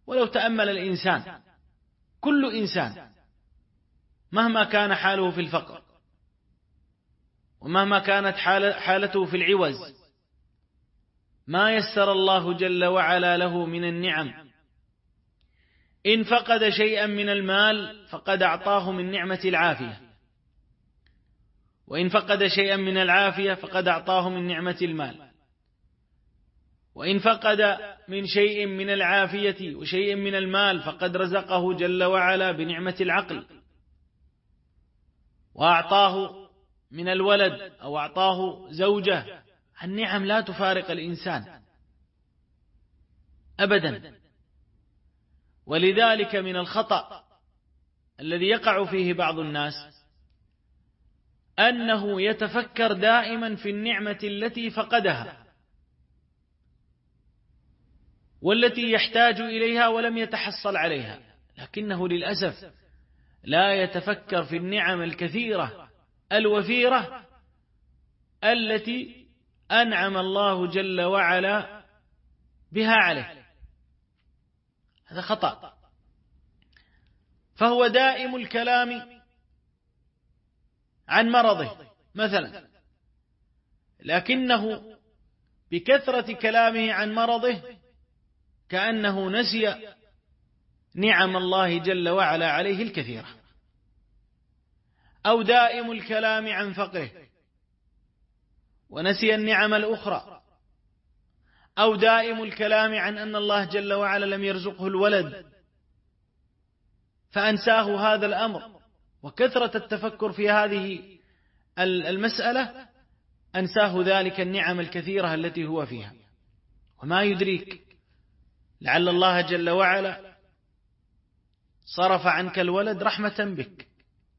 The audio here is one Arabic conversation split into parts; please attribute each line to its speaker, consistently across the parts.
Speaker 1: ولو تأمل الإنسان، كل إنسان مهما كان حاله في الفقر ومهما كانت حالته في العوز، ما يسر الله جل وعلا له من النعم، إن فقد شيئا من المال فقد أعطاه من نعمة العافية، وإن فقد شيئا من العافية فقد أعطاه من نعمة المال، وإن فقد من شيء من العافية وشيء من المال فقد رزقه جل وعلا بنعمة العقل، وأعطاه من الولد أو أعطاه زوجة. النعم لا تفارق الإنسان أبدا. ولذلك من الخطأ الذي يقع فيه بعض الناس أنه يتفكر دائما في النعمة التي فقدها والتي يحتاج إليها ولم يتحصل عليها، لكنه للأسف لا يتفكر في النعم الكثيرة الوفيرة التي أنعم الله جل وعلا بها عليه. هذا خطأ. فهو دائم الكلام عن مرضه مثلا، لكنه بكثرة كلامه عن مرضه كأنه نسي نعم الله جل وعلا عليه الكثيرة، أو دائم الكلام عن فقره ونسي النعم الأخرى، أو دائم الكلام عن أن الله جل وعلا لم يرزقه الولد فأنساه هذا الأمر، وكثرة التفكر في هذه المسألة أنساه ذلك النعم الكثيرة التي هو فيها. وما يدريك لعل الله جل وعلا صرف عنك الولد رحمة بك،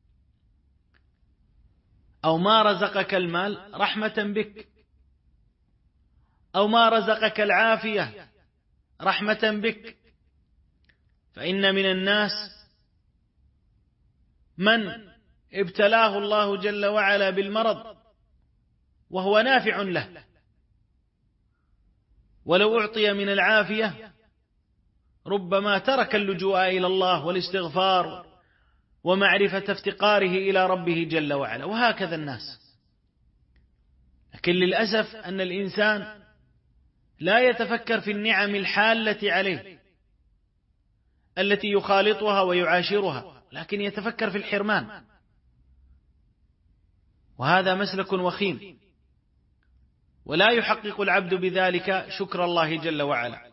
Speaker 1: أو ما رزقك المال رحمة بك، أو ما رزقك العافية رحمة بك. فإن من الناس من ابتلاه الله جل وعلا بالمرض وهو نافع له، ولو أعطي من العافية ربما ترك اللجوء إلى الله والاستغفار ومعرفة افتقاره إلى ربه جل وعلا. وهكذا الناس. لكن للأسف أن الإنسان لا يتفكر في النعم الحالة عليه التي يخالطها ويعاشرها، لكن يتفكر في الحرمان، وهذا مسلك وخيم، ولا يحقق العبد بذلك شكر الله جل وعلا.